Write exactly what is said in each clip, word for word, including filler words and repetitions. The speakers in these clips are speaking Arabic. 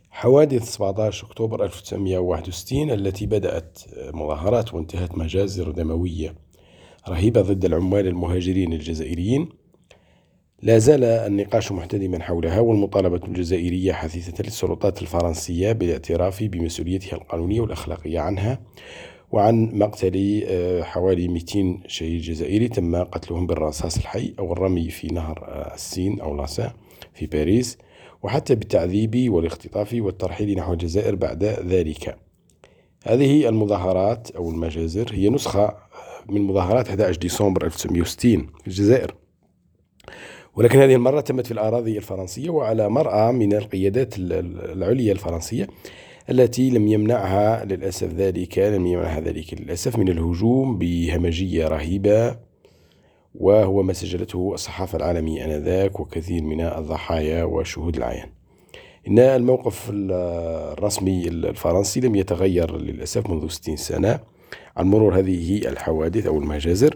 حوادث سبعة عشر أكتوبر ألف وتسعمائة وواحد وستين التي بدأت مظاهرات وانتهت مجازر دموية رهيبة ضد العمال المهاجرين الجزائريين، لا زال النقاش محتدما حولها، والمطالبة الجزائرية حثيثة للسلطات الفرنسية بالاعتراف بمسؤوليتها القانونية والأخلاقية عنها وعن مقتل حوالي مئتين شهيد جزائري تم قتلهم بالرصاص الحي أو الرمي في نهر السين أو لاسا في باريس، وحتى بالتعذيب والاختطاف والترحيل نحو الجزائر بعد ذلك. هذه المظاهرات أو المجازر هي نسخة من مظاهرات أحد عشر ديسمبر ألف وتسعمائة وستين في الجزائر، ولكن هذه المرة تمت في الأراضي الفرنسية وعلى مرأى من القيادات العليا الفرنسية التي لم يمنعها للأسف ذلك لم يمنعها ذلك للأسف من الهجوم بهمجية رهيبة، وهو ما سجلته الصحافة العالمية آنذاك وكثير من الضحايا وشهود العيان. إن الموقف الرسمي الفرنسي لم يتغير للأسف منذ ستين سنة عن مرور هذه الحوادث أو المجازر،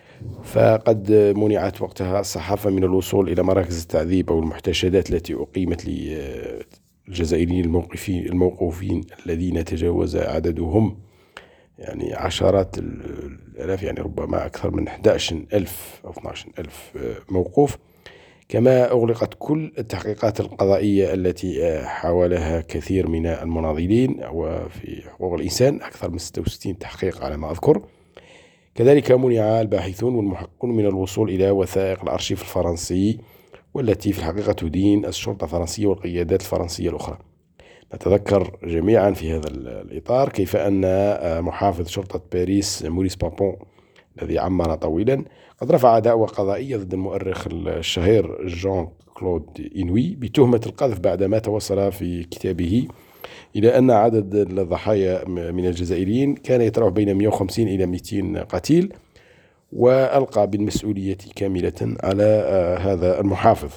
فقد منعت وقتها الصحافة من الوصول إلى مراكز التعذيب أو المحتشدات التي أقيمت للجزائريين الموقفين الموقوفين الذين تجاوز عددهم يعني عشرات الآلاف، يعني ربما أكثر من أحد عشر ألف أو اثني عشر ألف موقوف. كما أغلقت كل التحقيقات القضائية التي حاولها كثير من المناضلين وفي حقوق الإنسان، أكثر من ستة وستين تحقيق على ما أذكر. كذلك منع الباحثون والمحققون من الوصول إلى وثائق الأرشيف الفرنسي، والتي في الحقيقة تدين الشرطة الفرنسية والقيادات الفرنسية الأخرى. نتذكر جميعا في هذا الإطار كيف أن محافظ شرطة باريس موريس بابون الذي عمر طويلا قد رفع دعوى قضائية ضد المؤرخ الشهير جان كلود إنوي بتهمة القذف، بعدما توصل في كتابه إلى أن عدد الضحايا من الجزائريين كان يتراوح بين مئة وخمسين إلى مئتين قتيل، وألقى بالمسؤولية كاملة على هذا المحافظ.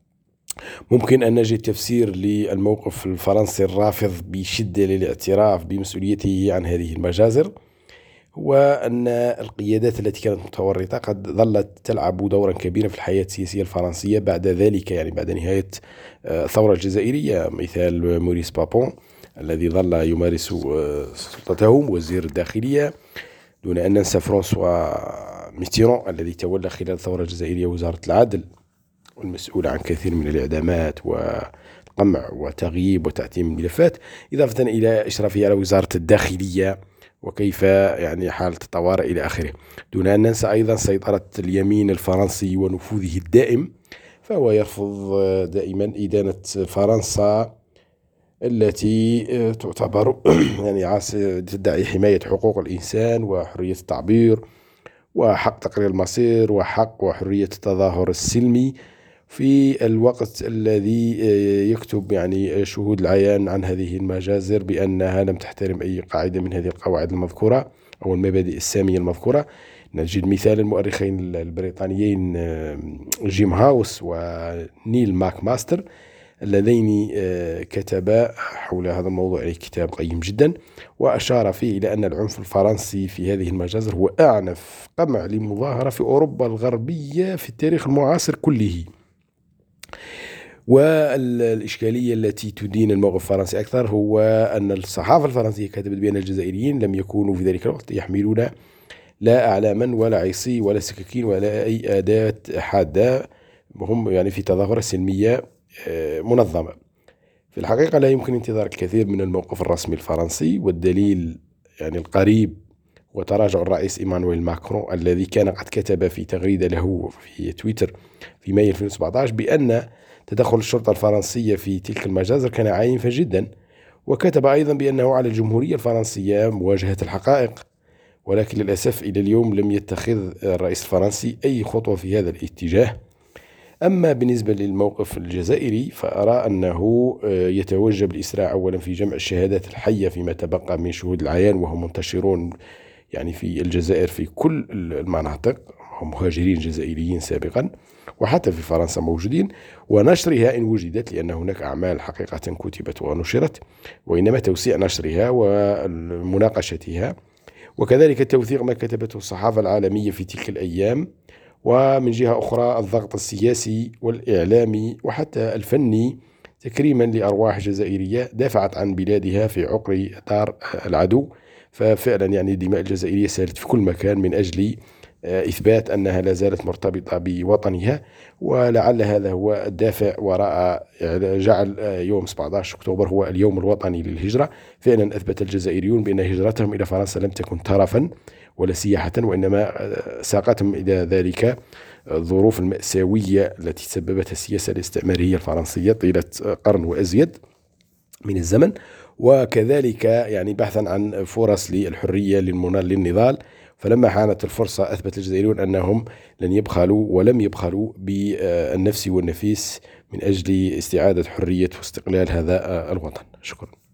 ممكن أن نجد تفسير للموقف الفرنسي الرافض بشدة للاعتراف بمسؤوليته عن هذه المجازر، وأن القيادات التي كانت متورطة قد ظلت تلعب دورا كبيرا في الحياة السياسية الفرنسية بعد ذلك، يعني بعد نهاية الثورة الجزائرية، مثال موريس بابون الذي ظل يمارس سلطته وزير الداخلية، دون أن ننسى فرانسوا ميتيرون الذي تولى خلال الثورة الجزائرية وزارة العدل والمسؤول عن كثير من الإعدامات والقمع وتغييب وتعتيم الملفات، إضافة إلى إشرافه على وزارة الداخلية وكيف يعني حالة الطوارئ إلى آخره، دون أن ننسى أيضا سيطرة اليمين الفرنسي ونفوذه الدائم. فهو يرفض دائما إدانة فرنسا التي تعتبر يعني تدعي حماية حقوق الإنسان وحرية التعبير وحق تقرير المصير وحق وحرية التظاهر السلمي، في الوقت الذي يكتب يعني شهود العيان عن هذه المجازر بأنها لم تحترم أي قاعدة من هذه القواعد المذكورة أو المبادئ السامية المذكورة. نجد مثال المؤرخين البريطانيين جيم هاوس ونيل ماك ماستر اللذين كتبا حول هذا الموضوع يعني كتاب قيم جدا، وأشار فيه إلى أن العنف الفرنسي في هذه المجازر هو أعنف قمع لمظاهرة في أوروبا الغربية في التاريخ المعاصر كله. والإشكالية التي تدين الموقف الفرنسي أكثر هو أن الصحافة الفرنسية كتبت بأن الجزائريين لم يكونوا في ذلك الوقت يحملون لا أعلاما ولا عصي ولا سكاكين ولا أي أداة حادة، هم يعني في تظاهرة سلمية منظمة. في الحقيقة لا يمكن انتظار الكثير من الموقف الرسمي الفرنسي، والدليل يعني القريب وتراجع الرئيس إيمانويل ماكرون الذي كان قد كتب في تغريدة له في تويتر في مايو ألفين وسبعة عشر بأن تدخل الشرطة الفرنسية في تلك المجازر كان عنيفا جدا، وكتب أيضا بأنه على الجمهورية الفرنسية مواجهة الحقائق. ولكن للأسف إلى اليوم لم يتخذ الرئيس الفرنسي أي خطوة في هذا الاتجاه. أما بالنسبة للموقف الجزائري فأرى أنه يتوجب الإسراع أولا في جمع الشهادات الحية فيما تبقى من شهود العيان، وهم منتشرون يعني في الجزائر في كل المناطق، هم مهاجرين جزائريين سابقا وحتى في فرنسا موجودين، ونشرها إن وجدت، لأن هناك أعمال حقيقة كتبت ونشرت، وإنما توسيع نشرها ومناقشتها، وكذلك توثيق ما كتبته الصحافة العالمية في تلك الأيام، ومن جهة أخرى الضغط السياسي والإعلامي وحتى الفني تكريما لأرواح جزائرية دافعت عن بلادها في عقر دار العدو. ففعلا يعني الدماء الجزائرية سالت في كل مكان من أجل إثبات أنها لا زالت مرتبطة بوطنها، ولعل هذا هو الدافع وراء جعل يوم سبعة عشر أكتوبر هو اليوم الوطني للهجرة. فعلا أثبت الجزائريون بأن هجرتهم إلى فرنسا لم تكن ترفا ولا سياحة، وإنما ساقتهم إلى ذلك الظروف المأساوية التي سببتها السياسة الاستعمارية الفرنسية طيلة قرن وأزيد من الزمن، وكذلك يعني بحثا عن فرص للحرية للنضال. فلما حانت الفرصة أثبت الجزائريون أنهم لن يبخلوا ولم يبخلوا بالنفس والنفيس من أجل استعادة حرية واستقلال هذا الوطن. شكرا.